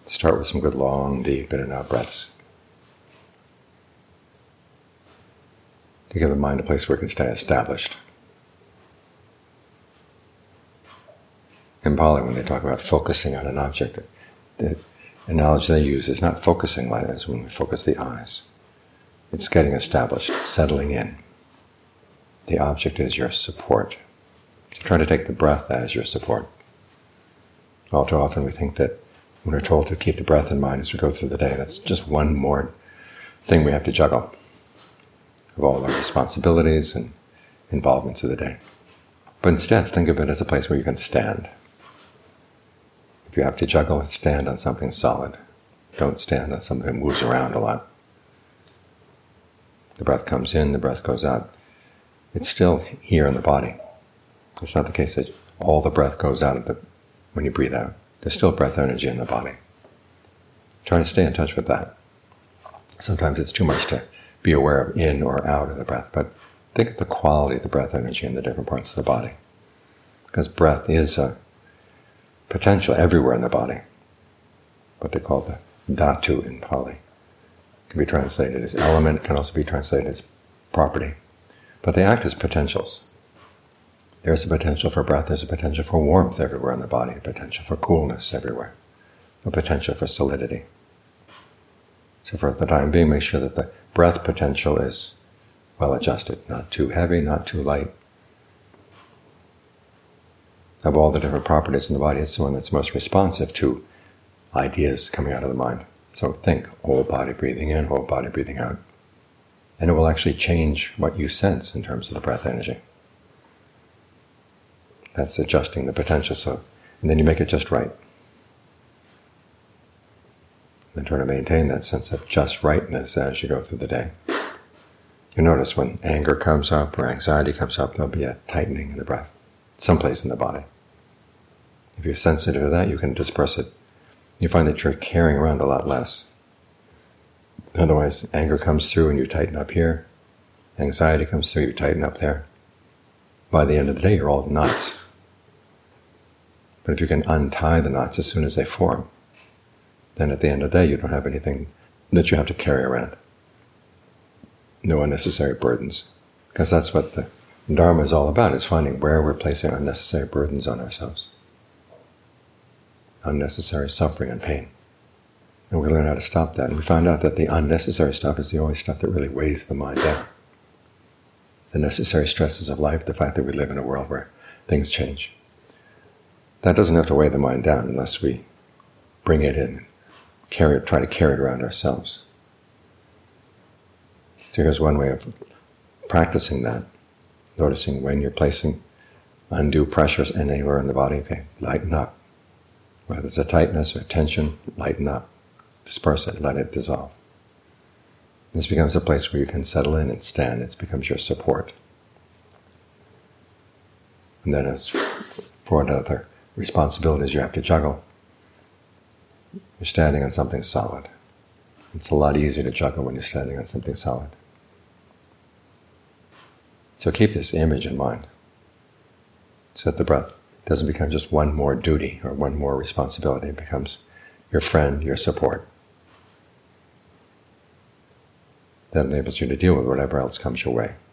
Start with some good long, deep in and out breaths to give the mind a place where it can stay established. In Pali, when they talk about focusing on an object, the analogy they use is not focusing like as when we focus the eyes. It's getting established, settling in. The object is your support. So try to take the breath as your support. All too often we think that when we're told to keep the breath in mind as we go through the day, that's just one more thing we have to juggle of all our responsibilities and involvements of the day. But instead, think of it as a place where you can stand. If you have to juggle, stand on something solid. Don't stand on something that moves around a lot. The breath comes in, the breath goes out. It's still here in the body. It's not the case that all the breath goes out when you breathe out. There's still breath energy in the body. Try to stay in touch with that. Sometimes it's too much to be aware of in or out of the breath, but think of the quality of the breath energy in the different parts of the body. Because breath is a potential everywhere in the body. What they call the dhatu in Pali. It can be translated as element, it can also be translated as property. But they act as potentials. There's a potential for breath, there's a potential for warmth everywhere in the body, a potential for coolness everywhere, a potential for solidity. So for the time being, make sure that the breath potential is well adjusted, not too heavy, not too light. Of all the different properties in the body, it's the one that's most responsive to ideas coming out of the mind. So think, whole body breathing in, whole body breathing out. And it will actually change what you sense in terms of the breath energy. That's adjusting the potential, and then you make it just right. And try to maintain that sense of just rightness as you go through the day. You notice when anger comes up or anxiety comes up, there'll be a tightening in the breath, someplace in the body. If you're sensitive to that, you can disperse it. You find that you're carrying around a lot less. Otherwise, anger comes through and you tighten up here. Anxiety comes through, you tighten up there. By the end of the day, you're all knots. But if you can untie the knots as soon as they form, then at the end of the day, you don't have anything that you have to carry around. No unnecessary burdens. Because that's what the Dharma is all about, is finding where we're placing unnecessary burdens on ourselves. Unnecessary suffering and pain. And we learn how to stop that. And we find out that the unnecessary stuff is the only stuff that really weighs the mind down. The necessary stresses of life, the fact that we live in a world where things change. That doesn't have to weigh the mind down unless we bring it in, try to carry it around ourselves. So here's one way of practicing that. Noticing when you're placing undue pressures anywhere in the body, okay, lighten up. Whether it's a tightness or tension, lighten up. Disperse it, let it dissolve. This becomes a place where you can settle in and stand. It becomes your support. And then as for other responsibilities you have to juggle, you're standing on something solid. It's a lot easier to juggle when you're standing on something solid. So keep this image in mind, so that the breath doesn't become just one more duty or one more responsibility. It becomes your friend, your support. That enables you to deal with whatever else comes your way.